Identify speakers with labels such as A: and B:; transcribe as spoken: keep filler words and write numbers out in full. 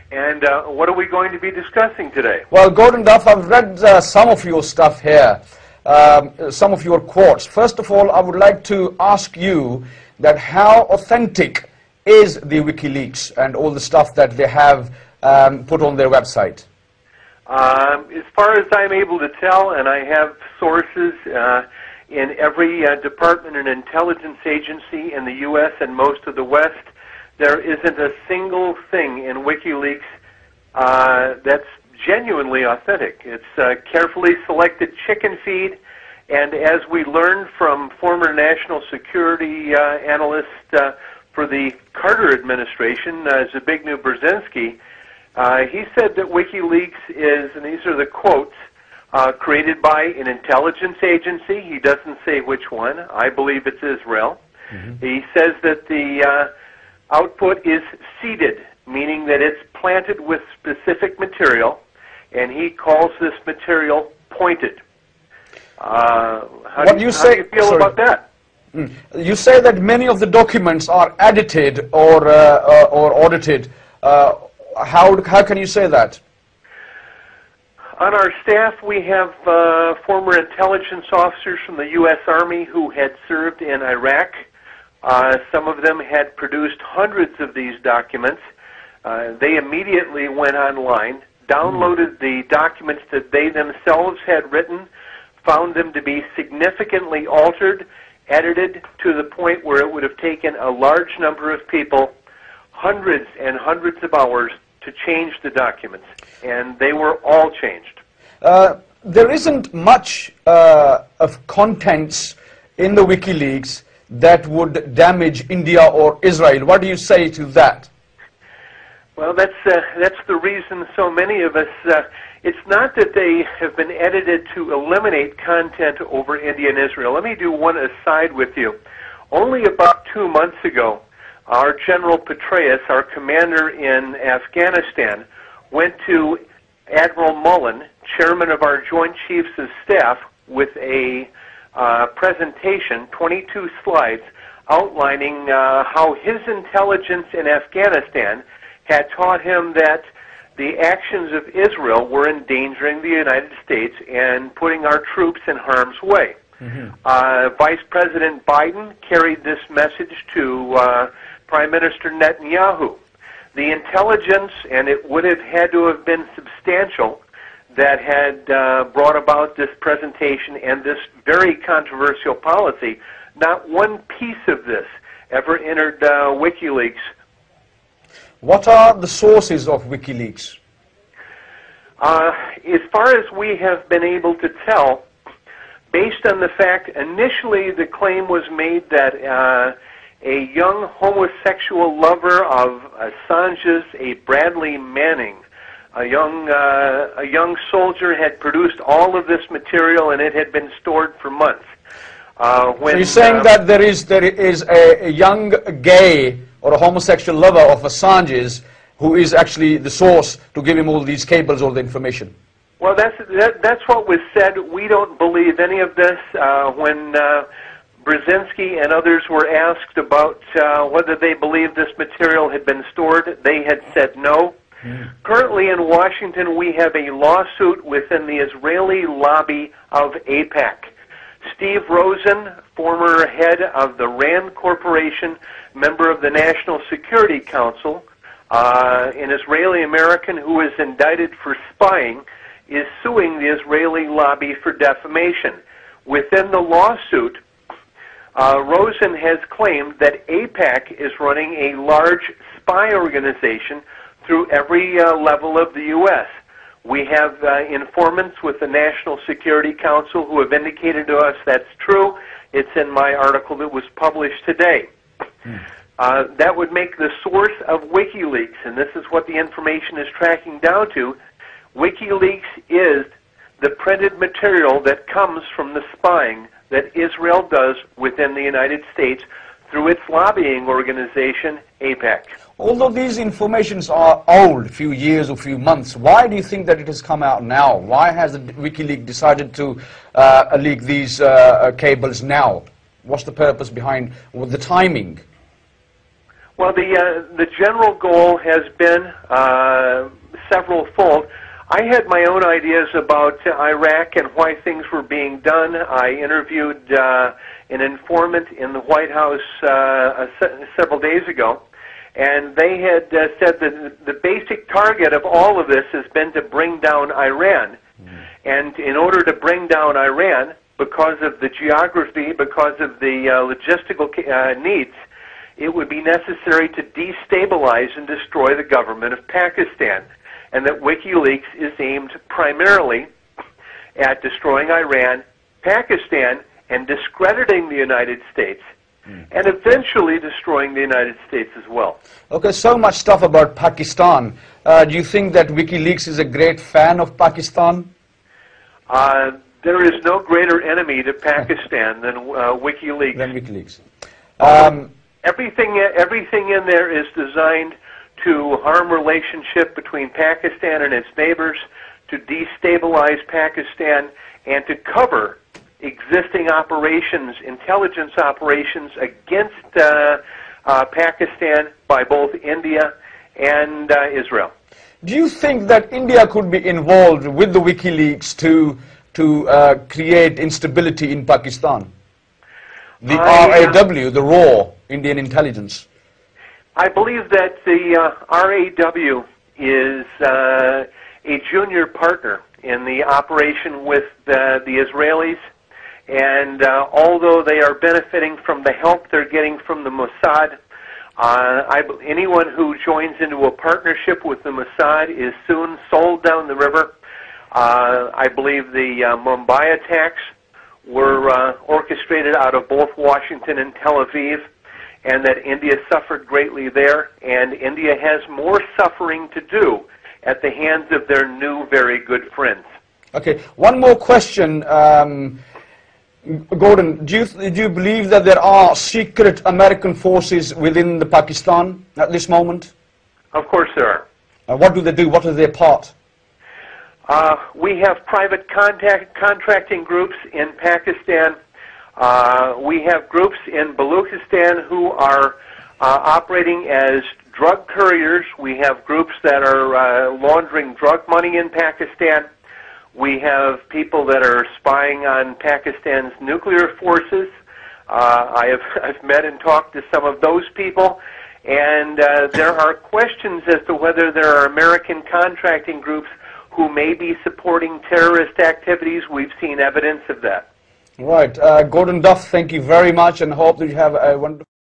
A: And uh, what are we going to be discussing today?
B: Well, Gordon Duff, I've read uh, some of your stuff here, um, some of your quotes. First of all, I would like to ask you that how authentic is the WikiLeaks and all the stuff that they have um, put on their website?
A: Um, as far as I'm able to tell, and I have sources uh, in every uh, department and intelligence agency in the U S and most of the West, there isn't a single thing in WikiLeaks uh, that's genuinely authentic. It's uh, carefully selected chicken feed, and as we learned from former national security uh, analyst uh, for the Carter administration, uh, Zbigniew Brzezinski, uh, he said that WikiLeaks is, and these are the quotes, uh, created by an intelligence agency. He doesn't say which one. I believe it's Israel. Mm-hmm. He says that the uh, output is seeded, meaning that it's planted with specific material, and he calls this material pointed. Uh, how
B: what
A: do you,
B: you
A: how
B: say,
A: do you feel
B: sorry.
A: about that?
B: Mm. You say that many of the documents are edited or, uh, uh, or audited. Uh, how, how can you say that?
A: On our staff, we have uh, former intelligence officers from the U S Army who had served in Iraq. Uh, some of them had produced hundreds of these documents. Uh, they immediately went online, downloaded the documents that they themselves had written, found them to be significantly altered, edited to the point where it would have taken a large number of people hundreds and hundreds of hours to change the documents, and they were all changed.
B: Uh, there isn't much uh, of contents in the WikiLeaks that would damage India or Israel. What do you say to that?
A: Well, that's uh, that's the reason so many of us, uh, it's not that they have been edited to eliminate content over India and Israel. Let me do one aside with you. Only about two months ago, our General Petraeus, our commander in Afghanistan, went to Admiral Mullen, chairman of our Joint Chiefs of Staff, with a uh, presentation, twenty-two slides, outlining uh, how his intelligence in Afghanistan had taught him that the actions of Israel were endangering the United States and putting our troops in harm's way. Mm-hmm. uh, Vice President Biden carried this message to uh, Prime Minister Netanyahu. The intelligence, and it would have had to have been substantial, that had uh, brought about this presentation and this very controversial policy, not one piece of this ever entered uh, WikiLeaks.
B: What are the sources of WikiLeaks?
A: Uh, as far as we have been able to tell, based on the fact initially the claim was made that uh, a young homosexual lover of Assange's, a Bradley Manning, a young uh, a young soldier, had produced all of this material, and it had been stored for months. Uh, when,
B: so you're saying
A: uh,
B: that there is there is a, a young gay or a homosexual lover of Assange's who is actually the source to give him all these cables, all the information?
A: Well, that's that, that's what was said. We don't believe any of this. Uh, when uh, Brzezinski and others were asked about uh, whether they believed this material had been stored, they had said no. Mm. Currently in Washington, we have a lawsuit within the Israeli lobby of AIPAC. Steve Rosen, former head of the RAND Corporation, member of the National Security Council, uh, an Israeli-American who is indicted for spying, is suing the Israeli lobby for defamation. Within the lawsuit, uh, Rosen has claimed that AIPAC is running a large spy organization through every uh, level of the U S We have uh, informants with the National Security Council who have indicated to us that's true. It's in my article that was published today. Hmm. Uh, that would make the source of WikiLeaks, and this is what the information is tracking down to. WikiLeaks is the printed material that comes from the spying that Israel does within the United States through its lobbying organization, AIPAC.
B: Although these informations are old, a few years or few months, why do you think that it has come out now? Why has the WikiLeaks decided to uh, leak these uh, cables now? What's the purpose behind the timing?
A: Well, the uh, the general goal has been uh, several-fold. I had my own ideas about uh, Iraq and why things were being done. I interviewed uh, an informant in the White House uh, se several days ago, and they had uh, said that the basic target of all of this has been to bring down Iran. Mm. And in order to bring down Iran, because of the geography, because of the uh, logistical uh, needs, it would be necessary to destabilize and destroy the government of Pakistan. And that WikiLeaks is aimed primarily at destroying Iran, Pakistan, and discrediting the United States, mm. and eventually destroying the United States as well.
B: Okay, so much stuff about Pakistan. Uh, do you think that WikiLeaks is a great fan of Pakistan?
A: Uh, there is no greater enemy to Pakistan than uh, WikiLeaks.
B: Than WikiLeaks. Um,
A: everything, everything in there is designed to harm relationship between Pakistan and its neighbors, to destabilize Pakistan, and to cover existing operations, intelligence operations against uh, uh, Pakistan by both India and uh, Israel.
B: Do you think that India could be involved with the WikiLeaks to, to uh, create instability in Pakistan? The
A: I,
B: R A W, the raw Indian intelligence.
A: I believe that the uh, R A W is uh, a junior partner in the operation with uh, the Israelis, and uh, although they are benefiting from the help they're getting from the Mossad, uh, I, anyone who joins into a partnership with the Mossad is soon sold down the river. Uh, I believe the uh, Mumbai attacks were uh, orchestrated out of both Washington and Tel Aviv, and that India suffered greatly there, and India has more suffering to do at the hands of their new, very good friends.
B: Okay, one more question. Um, Gordon, do you, do you believe that there are secret American forces within the Pakistan at this moment?
A: Of course there are.
B: Uh, what do they do? What is their part?
A: Uh, we have private contact, contracting groups in Pakistan. Uh, we have groups in Baluchistan who are uh, operating as drug couriers. We have groups that are uh, laundering drug money in Pakistan. We have people that are spying on Pakistan's nuclear forces. Uh, I have I've met and talked to some of those people, and uh, there are questions as to whether there are American contracting groups who may be supporting terrorist activities. We've seen evidence of that.
B: Right. Uh, Gordon Duff, thank you very much, and hope that you have a wonderful